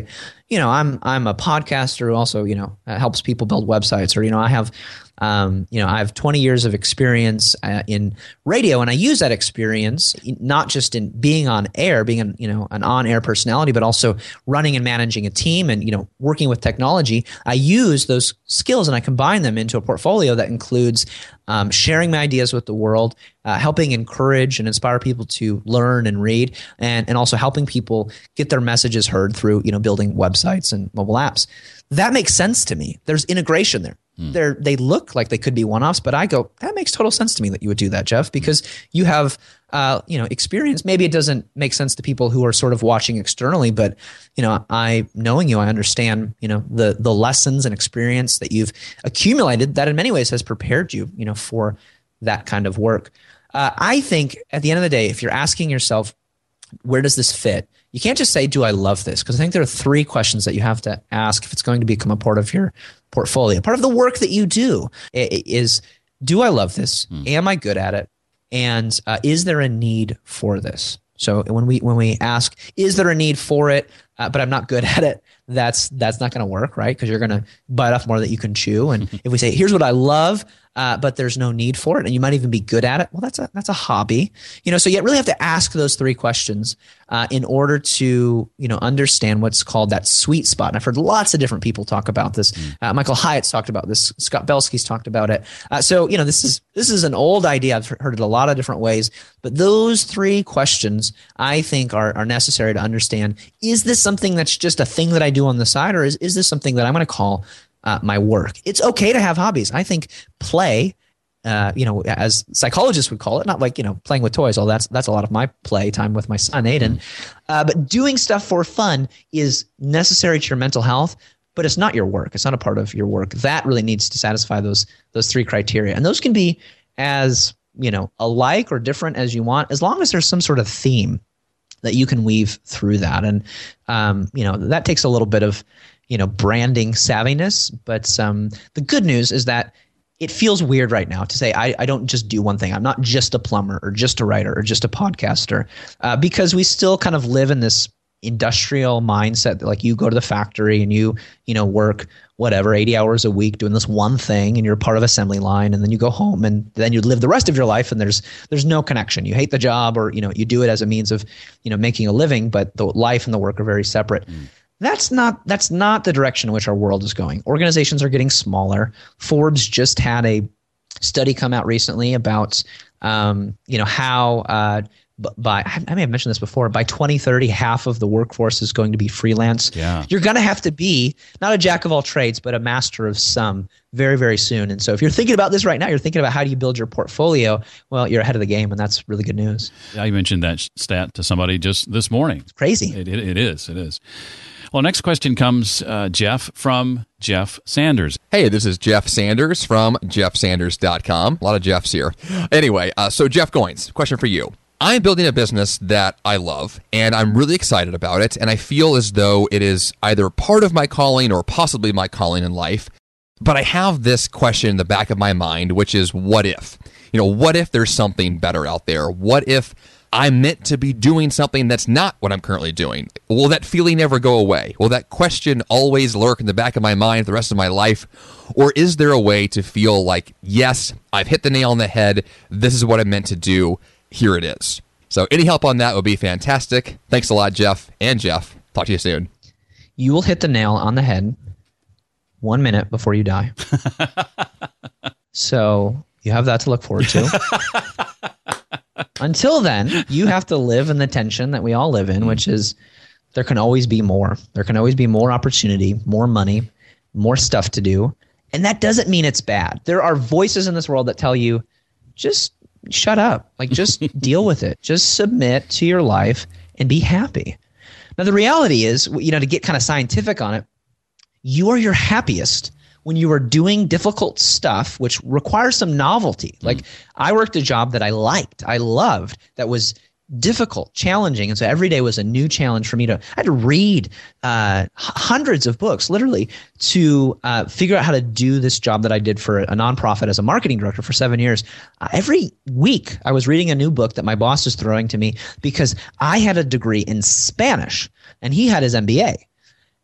you know, I'm I'm a podcaster who also, you know, uh, helps people build websites, or, you know, I have Um, you know, I have twenty years of experience uh, in radio, and I use that experience not just in being on air, being an, you know, an on-air personality, but also running and managing a team and, you know, working with technology. I use those skills and I combine them into a portfolio that includes um, sharing my ideas with the world, uh, helping encourage and inspire people to learn and read, and, and also helping people get their messages heard through, you know, building websites and mobile apps. That makes sense to me. There's integration there. Mm. They're, they look like they could be one-offs, but I go, that makes total sense to me that you would do that, Jeff, because you have, uh, you know, experience. Maybe it doesn't make sense to people who are sort of watching externally, but, you know, I, knowing you, I understand, you know, the, the lessons and experience that you've accumulated that in many ways has prepared you, you know, for that kind of work. Uh, I think at the end of the day, if you're asking yourself, where does this fit? You can't just say, do I love this? Because I think there are three questions that you have to ask if it's going to become a part of your portfolio. Part of the work that you do is, do I love this? Mm. Am I good at it? And uh, is there a need for this? So when we when we ask, is there a need for it, uh, but I'm not good at it, that's that's not going to work, right? Because you're going to bite off more than you can chew. And if we say, here's what I love, uh, but there's no need for it, and you might even be good at it, well, that's a that's a hobby, you know. So you really have to ask those three questions uh, in order to, you know, understand what's called that sweet spot. And I've heard lots of different people talk about this. Mm. Uh, Michael Hyatt's talked about this. Scott Belsky's talked about it. Uh, so you know, this is this is an old idea. I've heard it a lot of different ways, but those three questions I think are are necessary to understand: is this something that's just a thing that I do on the side, or is is this something that I'm going to call Uh, my work? It's okay to have hobbies. I think play, uh, you know, as psychologists would call it, not like, you know, playing with toys. All that's that's a lot of my play time with my son, Aiden. Uh, but doing stuff for fun is necessary to your mental health, but it's not your work. It's not a part of your work. That really needs to satisfy those those three criteria, and those can be as, you know, alike or different as you want, as long as there's some sort of theme that you can weave through that. And um, you know, that takes a little bit of, you know, branding savviness. But um, the good news is that it feels weird right now to say, I, I don't just do one thing. I'm not just a plumber or just a writer or just a podcaster, uh, because we still kind of live in this industrial mindset that, like, you go to the factory and you, you know, work whatever, eighty hours a week doing this one thing, and you're part of assembly line, and then you go home and then you live the rest of your life, and there's there's no connection. You hate the job, or, you know, you do it as a means of, you know, making a living, but the life and the work are very separate. Mm. That's not that's not the direction in which our world is going. Organizations are getting smaller. Forbes just had a study come out recently about um, you know, how uh, by I may have mentioned this before, by twenty thirty, half of the workforce is going to be freelance. Yeah. You're going to have to be not a jack of all trades, but a master of some very, very soon. And so if you're thinking about this right now, you're thinking about how do you build your portfolio, well, you're ahead of the game, and that's really good news. I mentioned that stat to somebody just this morning. It's crazy. It, it, it is. It is. Well, next question comes, uh, Jeff, from Jeff Sanders. Hey, this is Jeff Sanders from Jeff Sanders dot com. A lot of Jeffs here. Anyway, uh, so Jeff Goins, question for you. I'm building a business that I love, and I'm really excited about it, and I feel as though it is either part of my calling or possibly my calling in life. But I have this question in the back of my mind, which is, what if? You know, what if there's something better out there? What if I'm meant to be doing something that's not what I'm currently doing? Will that feeling ever go away? Will that question always lurk in the back of my mind for the rest of my life? Or is there a way to feel like, yes, I've hit the nail on the head. This is what I'm meant to do. Here it is. So any help on that would be fantastic. Thanks a lot, Jeff. And Jeff, talk to you soon. You will hit the nail on the head one minute before you die. So you have that to look forward to. Until then, you have to live in the tension that we all live in, which is there can always be more. There can always be more opportunity, more money, more stuff to do. And that doesn't mean it's bad. There are voices in this world that tell you, just shut up. Like, just deal with it. Just submit to your life and be happy. Now, the reality is, you know, to get kind of scientific on it, you are your happiest when you are doing difficult stuff, which requires some novelty. Like, I worked a job that I liked, I loved, that was difficult, challenging. And so every day was a new challenge for me to, I had to read uh, hundreds of books, literally, to uh, figure out how to do this job that I did for a nonprofit as a marketing director for seven years. Uh, every week I was reading a new book that my boss was throwing to me because I had a degree in Spanish and he had his M B A.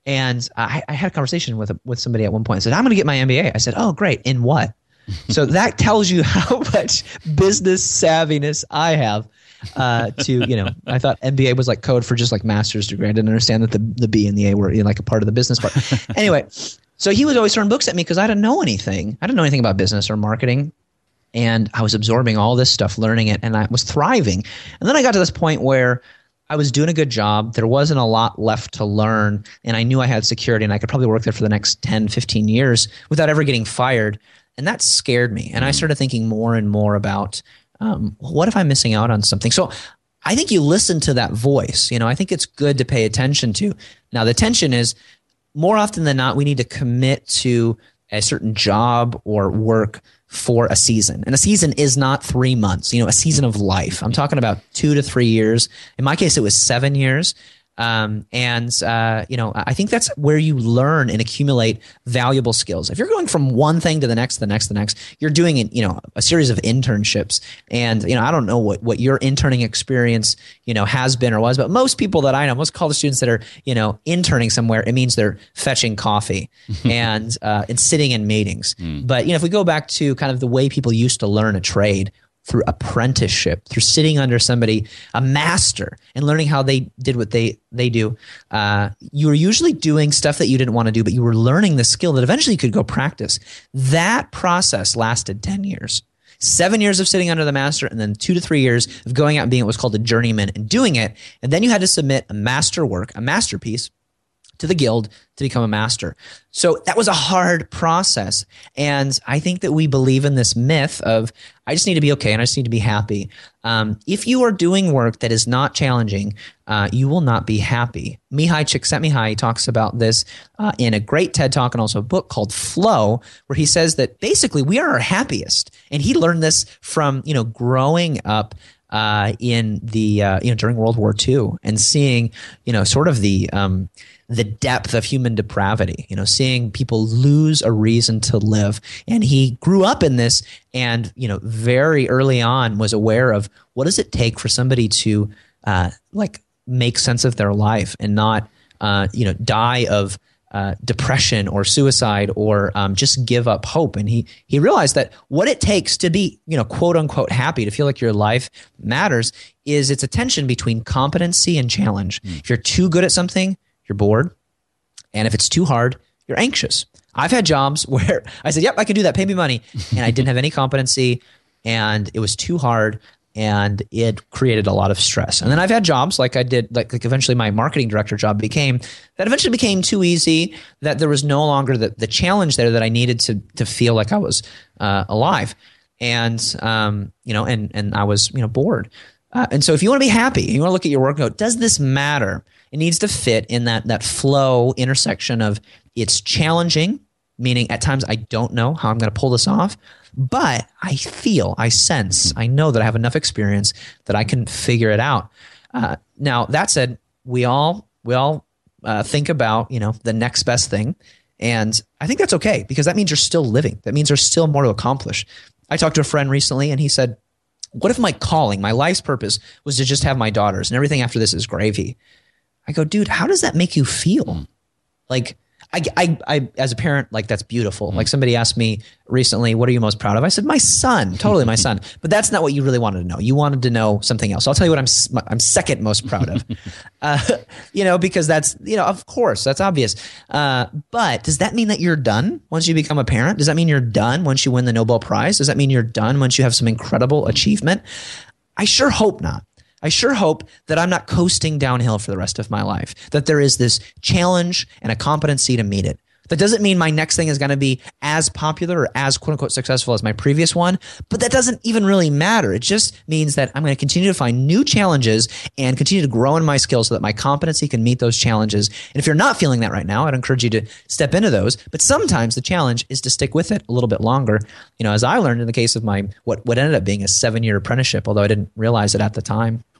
And I, I had a conversation with with somebody at one point. I said, I'm going to get my M B A. I said, oh, great. In what? So that tells you how much business savviness I have. Uh, to, you know, I thought M B A was like code for just like master's degree. I didn't understand that the, the B and the A were, you know, like a part of the business part. Anyway, so he was always throwing books at me because I didn't know anything. I didn't know anything about business or marketing. And I was absorbing all this stuff, learning it, and I was thriving. And then I got to this point where I was doing a good job. There wasn't a lot left to learn, and I knew I had security, and I could probably work there for the next ten, fifteen years without ever getting fired. And that scared me. And I started thinking more and more about, um, what if I'm missing out on something? So I think you listen to that voice. You know, I think it's good to pay attention to. Now, the tension is more often than not, we need to commit to a certain job or work for a season. And a season is not three months, you know, a season of life. I'm talking about two to three years. In my case, it was seven years. Um, and, uh, you know, I think that's where you learn and accumulate valuable skills. If you're going from one thing to the next, the next, the next, you're doing it, you know, a series of internships. And, you know, I don't know what, what your interning experience, you know, has been or was, but most people that I know, most college students that are, you know, interning somewhere, it means they're fetching coffee and, uh, and sitting in meetings. Mm. But, you know, if we go back to kind of the way people used to learn a trade, through apprenticeship, through sitting under somebody, a master, and learning how they did what they they do. Uh, you were usually doing stuff that you didn't want to do, but you were learning the skill that eventually you could go practice. That process lasted ten years. Seven years of sitting under the master, and then two to three years of going out and being what's called a journeyman and doing it. And then you had to submit a master work, a masterpiece, to the guild to become a master. So that was a hard process. And I think that we believe in this myth of, I just need to be okay and I just need to be happy. Um, if you are doing work that is not challenging, uh, you will not be happy. Mihai Csikszentmihalyi talks about this uh, in a great TED Talk and also a book called Flow, where he says that basically we are our happiest. And he learned this from, you know, growing up uh, in the, uh, you know, during World War Two and seeing, you know, sort of the, um, the depth of human depravity, you know, seeing people lose a reason to live. And he grew up in this and, you know, very early on was aware of what does it take for somebody to uh, like make sense of their life and not, uh, you know, die of uh, depression or suicide or um, just give up hope. And he he realized that what it takes to be, you know, quote unquote happy, to feel like your life matters, is it's a tension between competency and challenge. Mm. If you're too good at something, you're bored. And if it's too hard, you're anxious. I've had jobs where I said, yep, I can do that. Pay me money. And I didn't have any competency and it was too hard and it created a lot of stress. And then I've had jobs like I did, like, like eventually my marketing director job became, that eventually became too easy, that there was no longer the, the challenge there that I needed to to feel like I was uh, alive. And, um, you know, and, and I was, you know, bored. Uh, and so if you want to be happy, you want to look at your work and go, does this matter? It needs to fit in that that flow intersection of it's challenging, meaning at times I don't know how I'm going to pull this off, but I feel, I sense, I know that I have enough experience that I can figure it out. Uh, now, that said, we all we all uh, think about, you know, the next best thing, and I think that's okay because that means you're still living. That means there's still more to accomplish. I talked to a friend recently, and he said, "What if my calling, my life's purpose, was to just have my daughters, and everything after this is gravy?" I go, dude, how does that make you feel? Like, I, I, I, as a parent, like, that's beautiful. Mm-hmm. Like, somebody asked me recently, what are you most proud of? I said, my son, totally my son. But that's not what you really wanted to know. You wanted to know something else. So I'll tell you what I'm, I'm second most proud of, uh, you know, because that's, you know, of course, that's obvious. Uh, but does that mean that you're done once you become a parent? Does that mean you're done once you win the Nobel Prize? Does that mean you're done once you have some incredible achievement? I sure hope not. I sure hope that I'm not coasting downhill for the rest of my life, that there is this challenge and a competency to meet it. That doesn't mean my next thing is going to be as popular or as quote unquote successful as my previous one, but that doesn't even really matter. It just means that I'm going to continue to find new challenges and continue to grow in my skills so that my competency can meet those challenges. And if you're not feeling that right now, I'd encourage you to step into those. But sometimes the challenge is to stick with it a little bit longer. You know, as I learned in the case of my, what, what ended up being a seven year apprenticeship, although I didn't realize it at the time.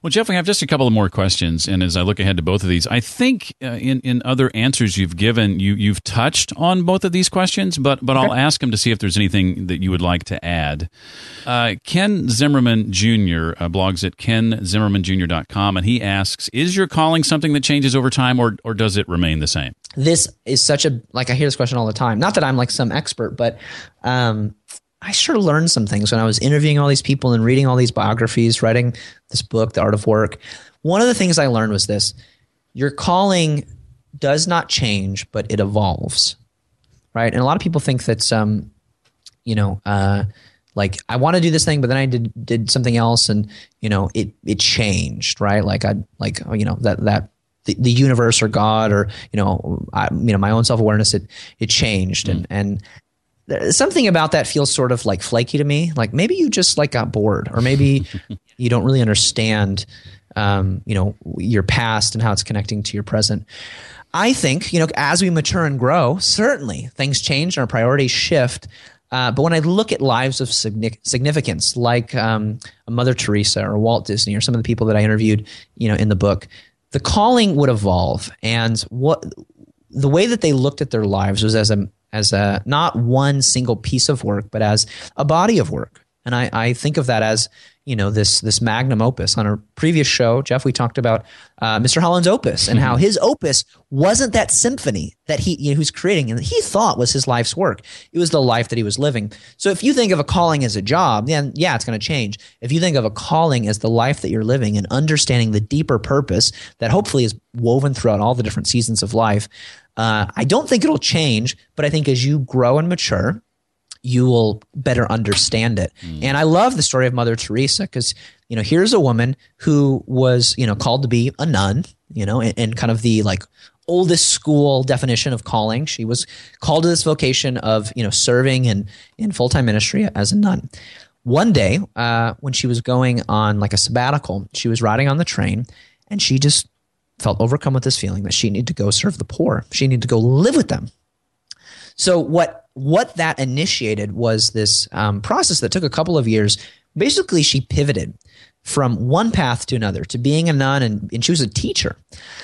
Well, Jeff, we have just a couple of more questions, and as I look ahead to both of these, I think uh, in in other answers you've given, you you've touched on both of these questions, but but I'll ask them to see if there's anything that you would like to add. Uh, Ken Zimmerman Junior uh, blogs at ken zimmerman junior dot com, and he asks, "Is your calling something that changes over time, or or does it remain the same?" This is such a like I hear this question all the time. Not that I'm like some expert, but um, I sure learned some things when I was interviewing all these people and reading all these biographies, writing this book, The Art of Work. One of the things I learned was this: your calling does not change, but it evolves, right? And a lot of people think that, um, you know, uh, like I want to do this thing, but then I did did something else, and you know, it it changed, right? Like I like you know that that the, the universe or God or you know I, you know my own self awareness it it changed, mm. and and. Something about that feels sort of like flaky to me. Like maybe you just like got bored, or maybe you don't really understand, um, you know, your past and how it's connecting to your present. I think, you know, as we mature and grow, certainly things change and our priorities shift. Uh, but when I look at lives of significance, like um, Mother Teresa or Walt Disney or some of the people that I interviewed, you know, in the book, the calling would evolve, and what the way that they looked at their lives was as a as a not one single piece of work, but as a body of work. And I, I think of that as, you know, this this magnum opus. On our previous show, Jeff, we talked about uh, Mister Holland's opus and how his opus wasn't that symphony that he you know, was creating and he thought was his life's work. It was the life that he was living. So if you think of a calling as a job, then yeah, it's going to change. If you think of a calling as the life that you're living and understanding the deeper purpose that hopefully is woven throughout all the different seasons of life, Uh, I don't think it'll change, but I think as you grow and mature, you will better understand it. Mm. And I love the story of Mother Teresa because, you know, here's a woman who was, you know, called to be a nun, you know, in, in kind of the like oldest school definition of calling. She was called to this vocation of, you know, serving in, in full-time ministry as a nun. One day, uh, when she was going on like a sabbatical, she was riding on the train and she just felt overcome with this feeling that she needed to go serve the poor. She needed to go live with them. So what what that initiated was this um, process that took a couple of years. Basically, she pivoted from one path to another, to being a nun, and, and she was a teacher,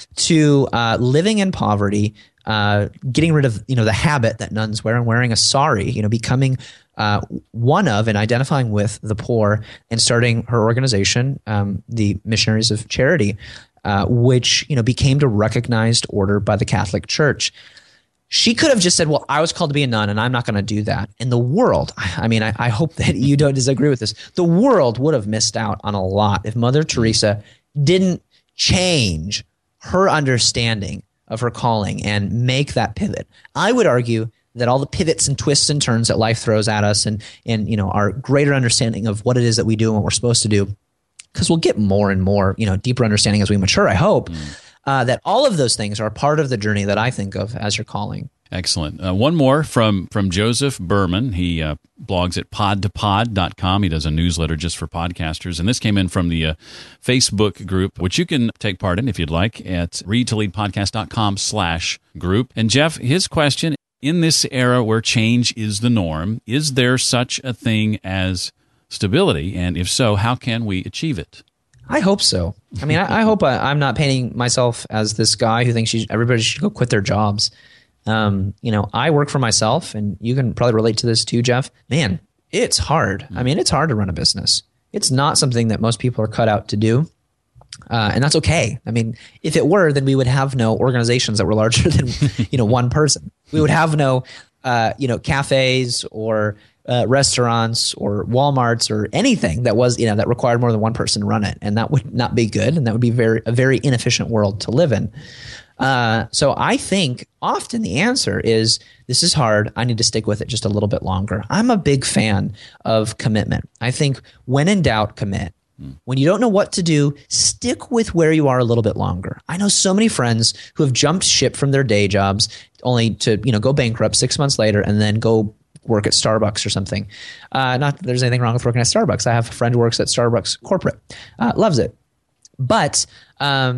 to uh, living in poverty, uh, getting rid of you know the habit that nuns wear and wearing a sari, you know, becoming uh, one of and identifying with the poor, and starting her organization, um, the Missionaries of Charity. Uh, which you know became a recognized order by the Catholic Church. She could have just said, well, I was called to be a nun and I'm not going to do that. And the world, I mean, I, I hope that you don't disagree with this, the world would have missed out on a lot if Mother Teresa didn't change her understanding of her calling and make that pivot. I would argue that all the pivots and twists and turns that life throws at us and, and you know, our greater understanding of what it is that we do and what we're supposed to do, because we'll get more and more, you know, deeper understanding as we mature, I hope, mm. uh, that all of those things are part of the journey that I think of as your calling. Excellent. Uh, one more from from Joseph Berman. He uh, blogs at pod to pod dot com. He does a newsletter just for podcasters. And this came in from the uh, Facebook group, which you can take part in if you'd like at read to lead podcast dot com slash group. And Jeff, his question, in this era where change is the norm, is there such a thing as stability? And if so, how can we achieve it? I hope so. I mean, I, I hope I, I'm not painting myself as this guy who thinks you, everybody should go quit their jobs. Um, you know, I work for myself, and you can probably relate to this too, Jeff. Man, it's hard. I mean, it's hard to run a business. It's not something that most people are cut out to do. Uh, and that's okay. I mean, if it were, then we would have no organizations that were larger than, you know, one person. We would have no, uh, you know, cafes or uh, restaurants or Walmarts or anything that was, you know, that required more than one person to run it. And that would not be good. And that would be very a very inefficient world to live in. Uh, so I think often the answer is, this is hard. I need to stick with it just a little bit longer. I'm a big fan of commitment. I think when in doubt, commit. When you don't know what to do, stick with where you are a little bit longer. I know so many friends who have jumped ship from their day jobs only to, you know, go bankrupt six months later and then go work at Starbucks or something. Uh, not that there's anything wrong with working at Starbucks. I have a friend who works at Starbucks corporate, uh, loves it. But, um,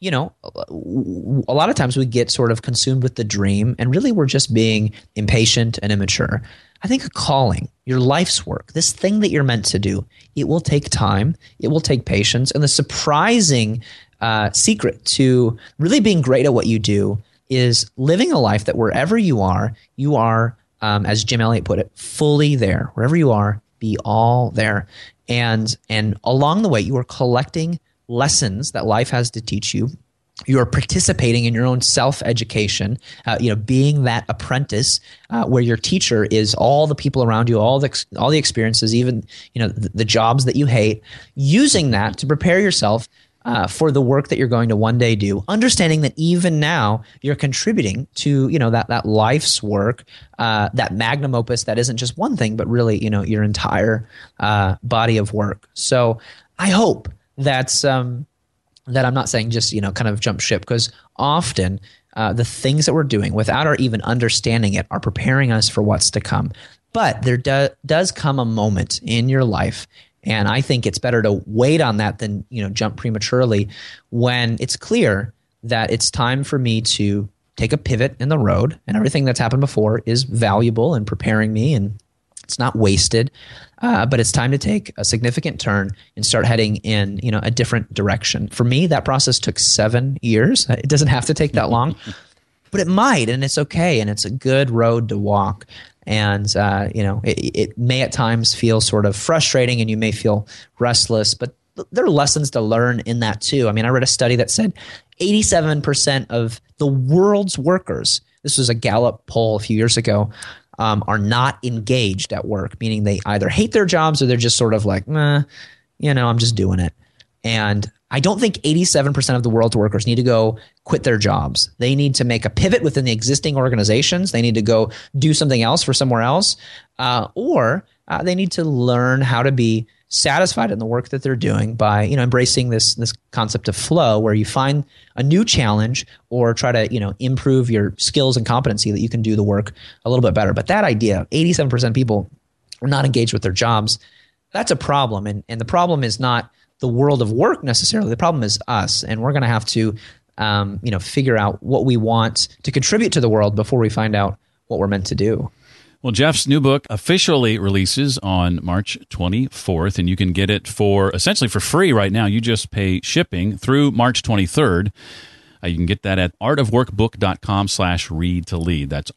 you know, a lot of times we get sort of consumed with the dream, and really we're just being impatient and immature. I think a calling, your life's work, this thing that you're meant to do, it will take time, it will take patience, and the surprising uh, secret to really being great at what you do is living a life that wherever you are, you are, um, as Jim Elliot put it, fully there. Wherever you are, be all there. And and along the way, you are collecting lessons that life has to teach you. You are participating in your own self-education, uh, you know, being that apprentice uh, where your teacher is all the people around you, all the all the experiences, even you know the, the jobs that you hate. Using that to prepare yourself uh, for the work that you're going to one day do. Understanding that even now you're contributing to you know that that life's work, uh, that magnum opus that isn't just one thing, but really you know your entire uh, body of work. So I hope that's. Um, that I'm not saying just, you know, kind of jump ship, because often uh, the things that we're doing without our even understanding it are preparing us for what's to come. But there do, does come a moment in your life, and I think it's better to wait on that than, you know, jump prematurely, when it's clear that it's time for me to take a pivot in the road, and everything that's happened before is valuable and preparing me, and it's not wasted. Uh, but it's time to take a significant turn and start heading in, you know, a different direction. For me, that process took seven years. It doesn't have to take that long, but it might, and it's okay, and it's a good road to walk. And uh, you know, it, it may at times feel sort of frustrating, and you may feel restless, but th- there are lessons to learn in that too. I mean, I read a study that said eighty-seven percent of the world's workers, this was a Gallup poll a few years ago, Um, are not engaged at work, meaning they either hate their jobs or they're just sort of like, nah, you know, I'm just doing it. And I don't think eighty-seven percent of the world's workers need to go quit their jobs. They need to make a pivot within the existing organizations. They need to go do something else for somewhere else, uh, or uh, they need to learn how to be satisfied in the work that they're doing by, you know, embracing this this concept of flow, where you find a new challenge or try to, you know, improve your skills and competency that you can do the work a little bit better. But that idea, eighty-seven percent of people are not engaged with their jobs, that's a problem. And and the problem is not the world of work necessarily. The problem is us, and we're going to have to, um, you know, figure out what we want to contribute to the world before we find out what we're meant to do. Well, Jeff's new book officially releases on March twenty-fourth, and you can get it for essentially for free right now. You just pay shipping through March twenty-third. Uh, you can get that at artofworkbook.com slash read to lead. That's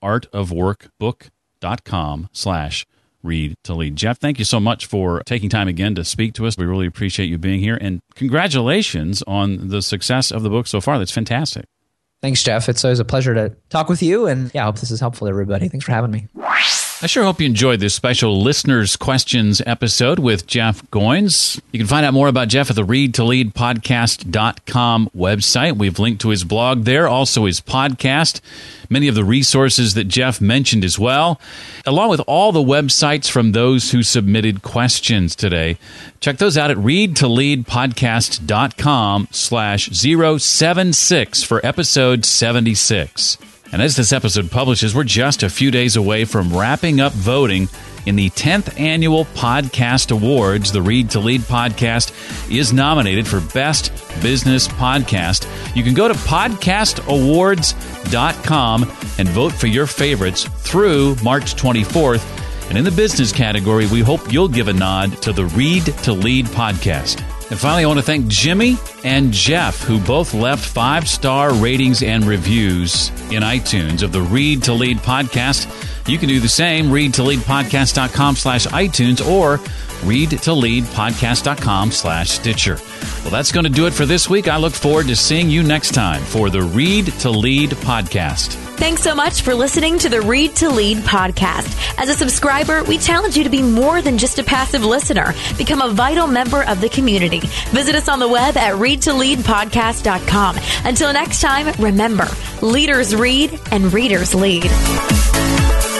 artofworkbook.com slash read to lead. Jeff, thank you so much for taking time again to speak to us. We really appreciate you being here, and congratulations on the success of the book so far. That's fantastic. Thanks, Jeff. It's always a pleasure to talk with you. And yeah, I hope this is helpful to everybody. Thanks for having me. I sure hope you enjoyed this special Listeners' Questions episode with Jeff Goins. You can find out more about Jeff at the read to lead podcast dot com website. We've linked to his blog there, also his podcast, many of the resources that Jeff mentioned as well, along with all the websites from those who submitted questions today. Check those out at read to lead podcast dot com slash zero seven six for episode seventy-six. And as this episode publishes, we're just a few days away from wrapping up voting in the tenth Annual Podcast Awards. The Read to Lead podcast is nominated for Best Business Podcast. You can go to podcast awards dot com and vote for your favorites through March twenty-fourth. And in the business category, we hope you'll give a nod to the Read to Lead podcast. And finally, I want to thank Jimmy and Jeff, who both left five-star ratings and reviews in iTunes of the Read to Lead podcast. You can do the same, read to lead podcast dot com slash iTunes or read to lead podcast dot com slash Stitcher. Well, that's going to do it for this week. I look forward to seeing you next time for the Read to Lead podcast. Thanks so much for listening to the Read to Lead podcast. As a subscriber, we challenge you to be more than just a passive listener. Become a vital member of the community. Visit us on the web at read to lead podcast dot com. Until next time, remember, leaders read and readers lead.